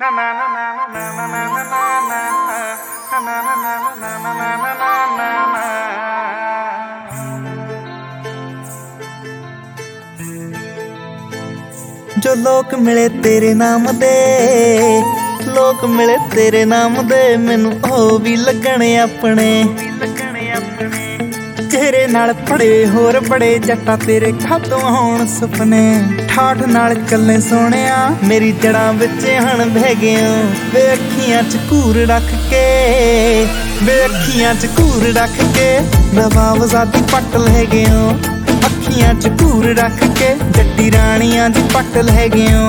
जो लोक मिले तेरे नाम दे, लोक मिले तेरे नाम दे, मैनू ओ भी लगने अपने। चेहरे नाल पड़े होर बड़े जट्टा तेरे खातों होण सुपने। ठाठ नाल चले सोहणिया मेरी जड़ां विच हण बह गया। वे अखियां च घूर रख के, वे अखियां च घूर रख के, नवाब ज़ादी पट ले गया। अखियां च घूर रख के जट्टी राणियां दी पट ले गया।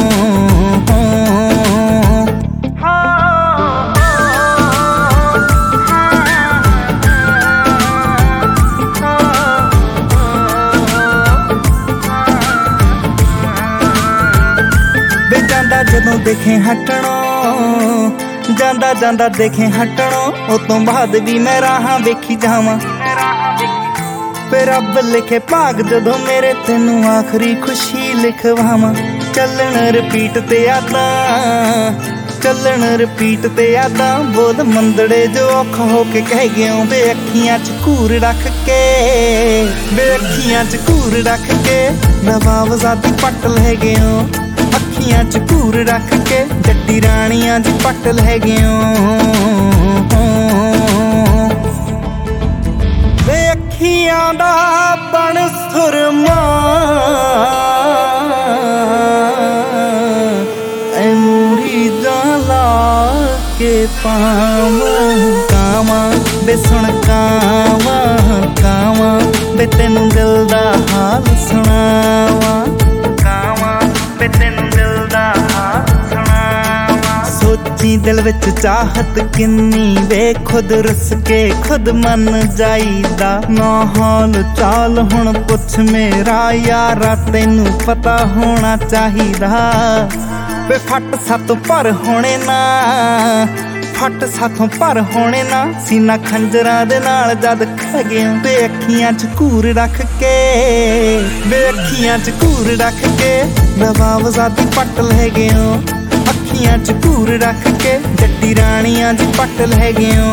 जांदा जदों देखे हटणों, जांदा जांदा देखे हटणों, उस तों बाद भी मैं राहां वेखी जावां। फिर रब लिखे भाग जदों मेरे तेनू आखरी खुशी लिखवावां। चलन रिपीट ते यादां, चलन रिपीट ते यादां, बोल मंदड़े जो औखा होके कह गया। वे अखियां च घूर रख के, वे अखियां च घूर रख के, नवाब ज़ादी पट ले गया। अखियां च घूर रख के जट्टी राणियां दी पट ले गया। वे अखियां दा बन सुरमा, मुरीदां ला के पावां। कावां वे सुन कावां, कावां वे तेनू दिल दा हाल सुनावां। सोची दिल विच चाहत किन्नी, वे खुद रुस के खुद मन जाईदा। ना हाल चाल हुण पुछ मेरा यारा, तेनू पता होना चाहिदा। वे फट सातों पर होने ना, फट साथों पर होने ना, सीना खंजरां दे नाल जद खह गया। वे अखियां च घूर रख के, वे अखियां च घूर रख के, नवाब ज़ादी पट ले गया। अखियां च घूर रख के जट्टी राणियां दी पट ले गया।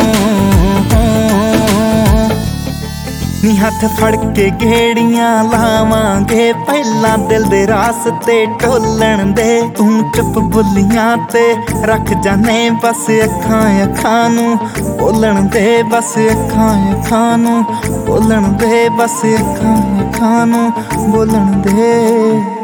नी हथ फड़ के घेड़ियां लावांगे, पहला दिल दे रास्ते ढोलण दे। तू चुप बुलियां ते रख जाने, बस अखां अखां नू बोलण दे। बस अखां अखां नू बोलण दे, बस अखां अखां नू बोलण दे।